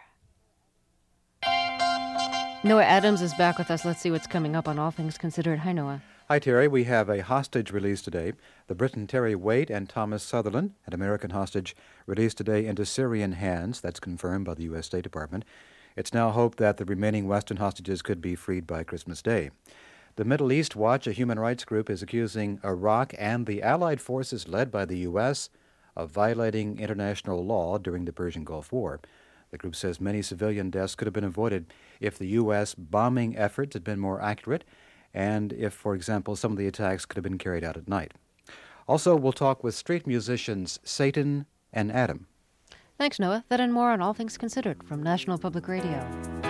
Noah Adams is back with us. Let's see what's coming up on All Things Considered. Hi, Noah. Hi, Terry. We have a hostage released today. The Briton Terry Waite and Thomas Sutherland, an American hostage, released today into Syrian hands. That's confirmed by the U.S. State Department. It's now hoped that the remaining Western hostages could be freed by Christmas Day. The Middle East Watch, a human rights group, is accusing Iraq and the Allied forces led by the U.S. of violating international law during the Persian Gulf War. The group says many civilian deaths could have been avoided if the U.S. bombing efforts had been more accurate and if, for example, some of the attacks could have been carried out at night. Also, we'll talk with street musicians Satan and Adam. Thanks, Noah. That and more on All Things Considered from National Public Radio.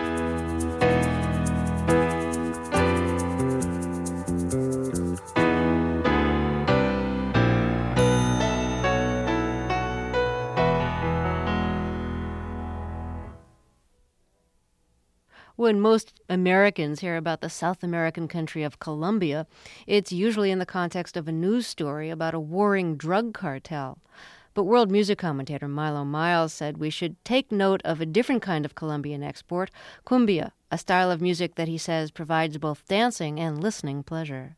When most Americans hear about the South American country of Colombia, it's usually in the context of a news story about a warring drug cartel. But world music commentator Milo Miles said we should take note of a different kind of Colombian export, cumbia, a style of music that he says provides both dancing and listening pleasure.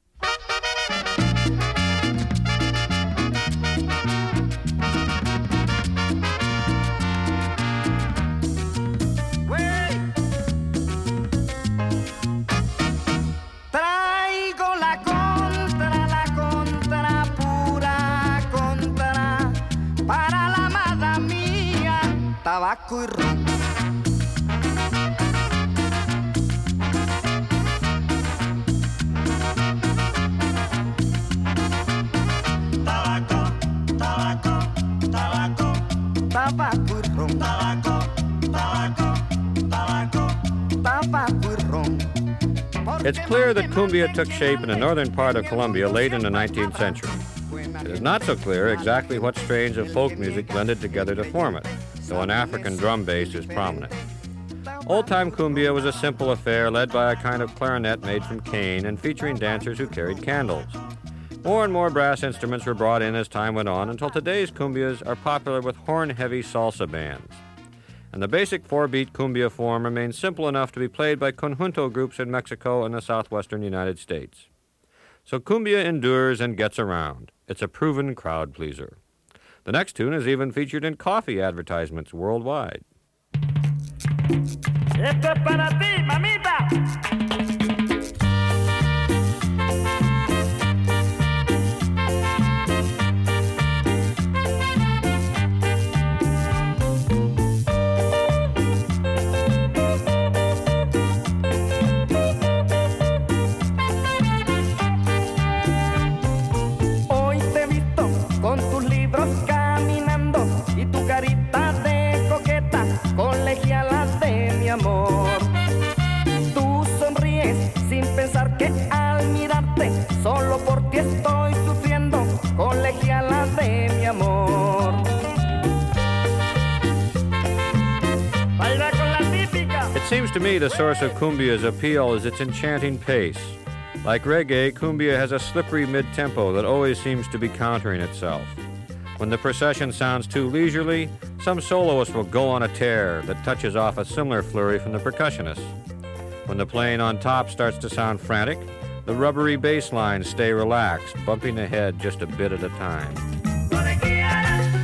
Tabaco y ron. Tabaco, tabaco, tabaco, tabaco y ron. Tabaco, tabaco, tabaco, tabaco y ron. It's clear that cumbia took shape in the northern part of Colombia late in the 19th century. It is not so clear exactly what strains of folk music blended together to form it, though an African drum bass is prominent. Old-time cumbia was a simple affair led by a kind of clarinet made from cane and featuring dancers who carried candles. More and more brass instruments were brought in as time went on until today's cumbias are popular with horn-heavy salsa bands. And the basic 4-beat cumbia form remains simple enough to be played by conjunto groups in Mexico and the southwestern United States. So cumbia endures and gets around. It's a proven crowd pleaser. The next tune is even featured in coffee advertisements worldwide. Esto es para ti, mamita. Solo por ti estoy sufriendo, colegiala de mi amor. Baila con la típica. It seems to me the source of cumbia's appeal is its enchanting pace. Like reggae, cumbia has a slippery mid-tempo that always seems to be countering itself. When the procession sounds too leisurely, some soloist will go on a tear that touches off a similar flurry from the percussionist. When the playing on top starts to sound frantic, the rubbery bass lines stay relaxed, bumping ahead just a bit at a time.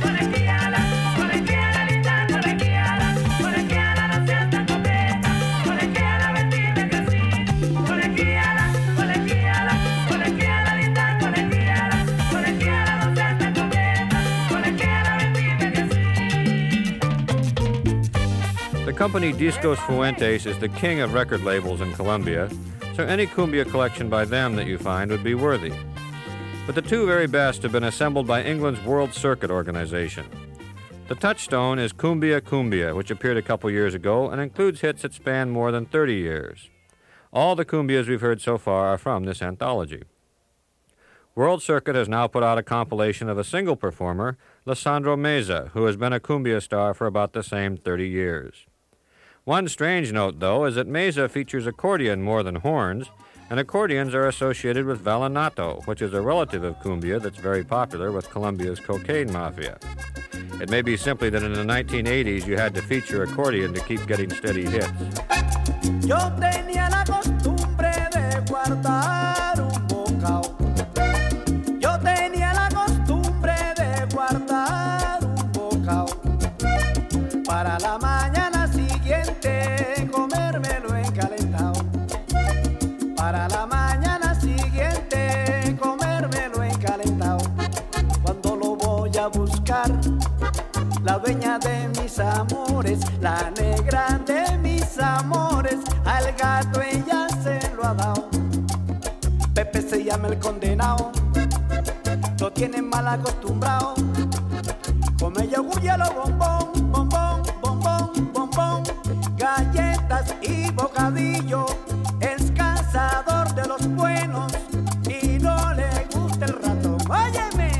company Discos Fuentes is the king of record labels in Colombia, so any cumbia collection by them that you find would be worthy. But the two very best have been assembled by England's World Circuit organization. The touchstone is Cumbia Cumbia, which appeared a couple years ago and includes hits that span more than 30 years. All the cumbias we've heard so far are from this anthology. World Circuit has now put out a compilation of a single performer, Lisandro Meza, who has been a cumbia star for about the same 30 years. One strange note, though, is that Meza features accordion more than horns, and accordions are associated with vallenato, which is a relative of cumbia that's very popular with Colombia's cocaine mafia. It may be simply that in the 1980s you had to feature accordion to keep getting steady hits. Yo tenía la costumbre de guardar un bocado. Yo tenía la costumbre de guardar un bocado. Para la mañana siguiente comérmelo encalentado. Para la mañana siguiente comérmelo encalentado. Cuando lo voy a buscar, la dueña de mis amores, la negra de mis amores, al gato ella se lo ha dado. Pepe se llama el condenado, lo tienen mal acostumbrado. Come yogur y los bombón, bombón, bombón, bombón, galletas y bocadillo. Es cazador de los buenos y no le gusta el ratón. ¡Óyeme!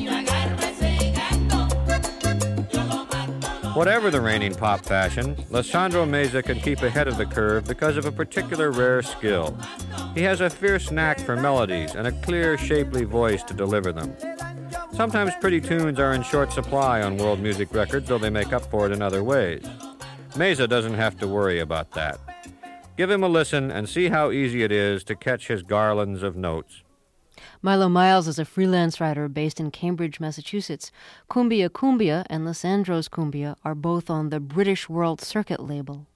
Whatever the reigning pop fashion, Lisandro Meza can keep ahead of the curve because of a particular rare skill. He has a fierce knack for melodies and a clear, shapely voice to deliver them. Sometimes pretty tunes are in short supply on world music records, though they make up for it in other ways. Meza doesn't have to worry about that. Give him a listen and see how easy it is to catch his garlands of notes. Milo Miles is a freelance writer based in Cambridge, Massachusetts. Cumbia Cumbia and Lisandro's Cumbia are both on the British World Circuit label.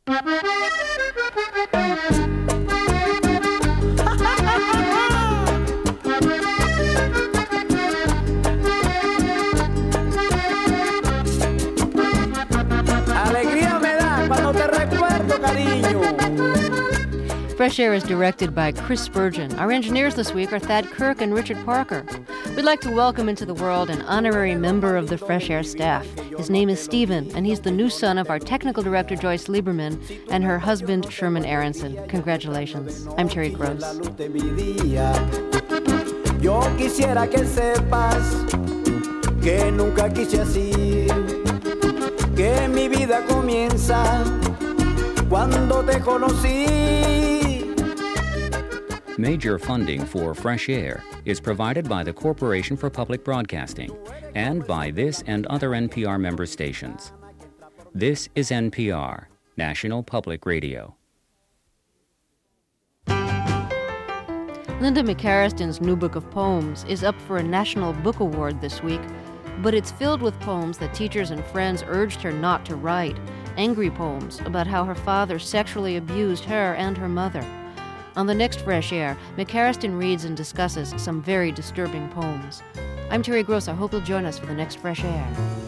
Alegría me da cuando te recuerdo, cariño. Fresh Air is directed by Chris Spurgeon. Our engineers this week are Thad Kirk and Richard Parker. We'd like to welcome into the world an honorary member of the Fresh Air staff. His name is Stephen, and he's the new son of our technical director, Joyce Lieberman, and her husband, Sherman Aronson. Congratulations. I'm Terry Gross. Yo quisiera que sepas que nunca quise así, que mi vida comienza cuando te conocí. Major funding for Fresh Air is provided by the Corporation for Public Broadcasting and by this and other NPR member stations. This is NPR, National Public Radio. Linda McCarriston's new book of poems is up for a National Book Award this week, but it's filled with poems that teachers and friends urged her not to write, angry poems about how her father sexually abused her and her mother. On the next Fresh Air, McCarriston reads and discusses some very disturbing poems. I'm Terry Gross. I hope you'll join us for the next Fresh Air.